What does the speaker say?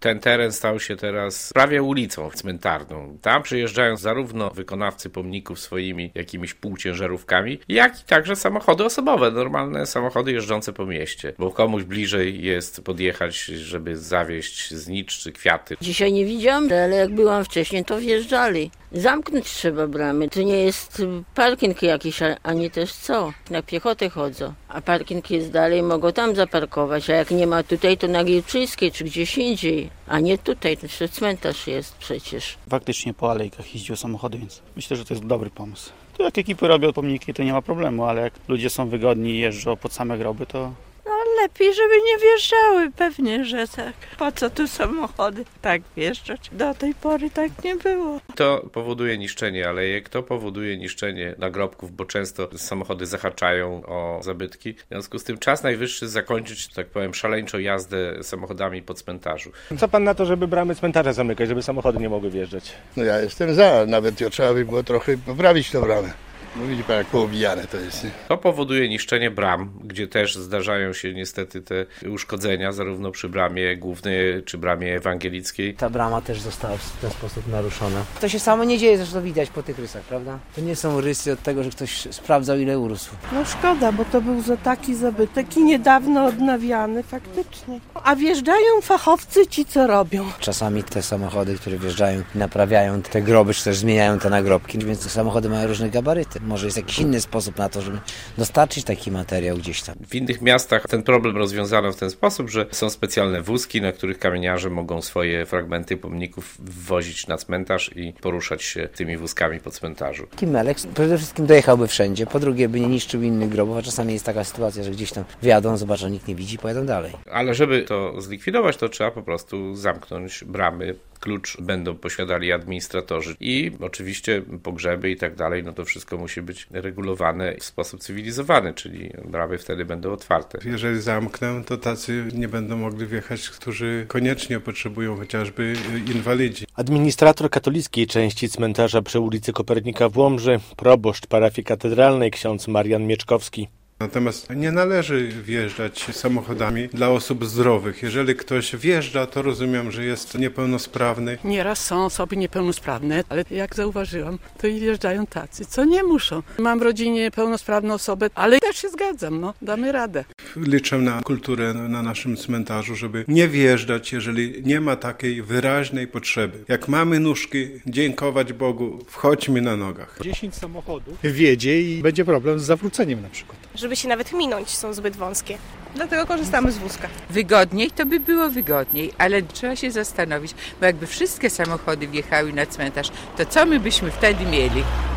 Ten teren stał się teraz prawie ulicą cmentarną. Tam przyjeżdżają zarówno wykonawcy pomników swoimi jakimiś półciężarówkami, jak i także samochody osobowe, normalne samochody jeżdżące po mieście, bo komuś bliżej jest podjechać, żeby zawieźć znicz czy kwiaty. Dzisiaj nie widziałam, ale jak byłam wcześniej, to wjeżdżali. Zamknąć trzeba bramy. To nie jest parking jakiś, ani też co. Na piechotę chodzą, a parking jest dalej, mogą tam zaparkować, a jak nie ma tutaj, to na Gierczyńskiej czy gdzieś indziej, a nie tutaj, to jeszcze cmentarz jest przecież. Faktycznie po alejkach jeździły samochody, więc myślę, że to jest dobry pomysł. To jak ekipy robią pomniki, to nie ma problemu, ale jak ludzie są wygodni i jeżdżą pod same groby, to... Lepiej, żeby nie wjeżdżały, pewnie, że tak. Po co tu samochody tak wjeżdżać? Do tej pory tak nie było. To powoduje niszczenie alejek, to powoduje niszczenie nagrobków, bo często samochody zahaczają o zabytki. W związku z tym czas najwyższy zakończyć, tak powiem, szaleńczą jazdę samochodami po cmentarzu. Co pan na to, żeby bramy cmentarza zamykać, żeby samochody nie mogły wjeżdżać? No ja jestem za, nawet trzeba by było trochę poprawić tę bramę. No widzi pan, jak poobijane to jest, nie? To powoduje niszczenie bram, gdzie też zdarzają się niestety te uszkodzenia, zarówno przy bramie głównej, czy bramie ewangelickiej. Ta brama też została w ten sposób naruszona. To się samo nie dzieje, zresztą widać po tych rysach, prawda? To nie są rysy od tego, że ktoś sprawdzał, ile urósł. No szkoda, bo to był taki zabytek i niedawno odnawiany faktycznie. A wjeżdżają fachowcy ci, co robią. Czasami te samochody, które wjeżdżają, naprawiają te groby, czy też zmieniają te nagrobki, więc te samochody mają różne gabaryty. Może jest jakiś inny sposób na to, żeby dostarczyć taki materiał gdzieś tam. W innych miastach ten problem rozwiązano w ten sposób, że są specjalne wózki, na których kamieniarze mogą swoje fragmenty pomników wwozić na cmentarz i poruszać się tymi wózkami po cmentarzu. Taki melek przede wszystkim dojechałby wszędzie, po drugie by nie niszczył innych grobów, a czasami jest taka sytuacja, że gdzieś tam wjadą, zobaczą, nikt nie widzi, pojadą dalej. Ale żeby to zlikwidować, to trzeba po prostu zamknąć bramy. Klucz będą posiadali administratorzy i oczywiście pogrzeby i tak dalej, no to wszystko musi być regulowane w sposób cywilizowany, czyli bramy wtedy będą otwarte. Jeżeli zamknę, to tacy nie będą mogli wjechać, którzy koniecznie potrzebują, chociażby inwalidzi. Administrator katolickiej części cmentarza przy ulicy Kopernika w Łomży, proboszcz parafii katedralnej ksiądz Marian Mieczkowski. Natomiast nie należy wjeżdżać samochodami dla osób zdrowych. Jeżeli ktoś wjeżdża, to rozumiem, że jest niepełnosprawny. Nieraz są osoby niepełnosprawne, ale jak zauważyłam, to i wjeżdżają tacy, co nie muszą. Mam w rodzinie pełnosprawną osobę, ale też się zgadzam, damy radę. Liczę na kulturę na naszym cmentarzu, żeby nie wjeżdżać, jeżeli nie ma takiej wyraźnej potrzeby. Jak mamy nóżki, dziękować Bogu, wchodźmy na nogach. 10 samochodów wjedzie i będzie problem z zawróceniem na przykład. Żeby się nawet minąć, są zbyt wąskie. Dlatego korzystamy z wózka. Wygodniej to by było wygodniej, ale trzeba się zastanowić, bo jakby wszystkie samochody wjechały na cmentarz, to co my byśmy wtedy mieli?